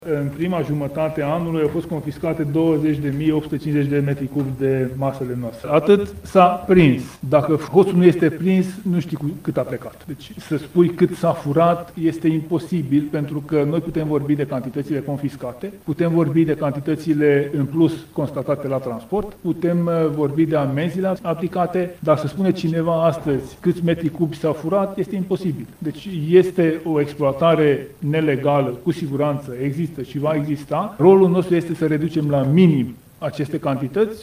În prima jumătate a anului au fost confiscate 20.850 de metri cub de masele noastre. Atât s-a prins. Dacă hoțul nu este prins, nu știi cât a plecat. Deci să spui cât s-a furat este imposibil, pentru că noi putem vorbi de cantitățile confiscate, putem vorbi de cantitățile în plus constatate la transport, putem vorbi de amenziile aplicate, dar să spune cineva astăzi câți metri cubi s-au furat, este imposibil. Deci este o exploatare nelegală, cu siguranță există și va exista. Rolul nostru este să reducem la minim aceste cantități.